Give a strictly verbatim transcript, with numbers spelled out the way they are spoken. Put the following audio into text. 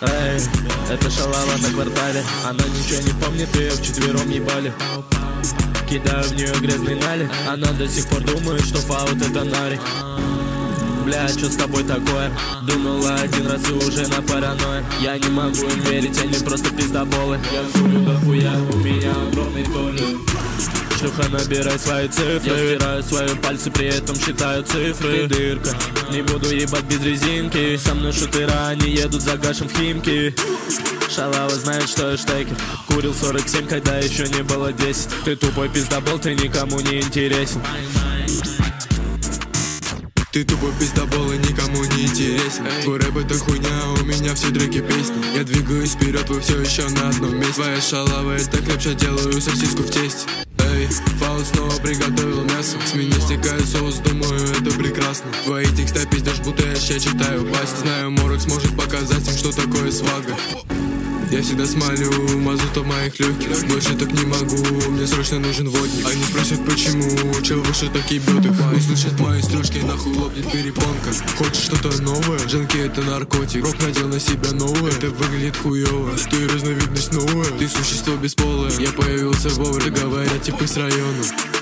Эй, это шалава на квартале. Она ничего не помнит, ее вчетвером ебали. Кидаю в нее грязный налик. Она до сих пор думает, что фаут это нарик. Бля, что с тобой такое? Думала один раз и уже на паранойя. Я не могу им верить, они просто пиздоболы. Я курю дохуя, у меня огромный туалет. Шлюха, набирай свои цифры. Я стираю свои пальцы, при этом считаю цифры. Ты дырка, не буду ебать без резинки. Со мной шутера, они едут за гашем в Химки. Шалава знает, что я штекер. Курил сорок семь, когда еще не было десять. Ты тупой пиздобол, ты никому не интересен. Ты тупой пиздобол и никому не интересен. Твой рэп это хуйня, а у меня все треки песни. Я двигаюсь вперед, вы все еще на одном месте. Твоя шалава, это хлеб, что делаю сосиску в тесте. Эй, фаут снова приготовил мясо. С меня стекает соус, думаю, это прекрасно. Твои текста пиздешь, будто я ща читаю пасть. Знаю, Морок сможет показать им, что такое свага. Я всегда смалю мазута в моих легких. Больше так не могу, мне срочно нужен водник. Они спросят, почему, чел выше так ебет их. Услышат мои стружки, нахуй лопнет перепонка. Хочешь что-то новое? Женки это наркотик. Рок надел на себя новое, это выглядит хуёво. Ты разновидность новая, ты существо бесполое. Я появился вовремя, говорят типы с района.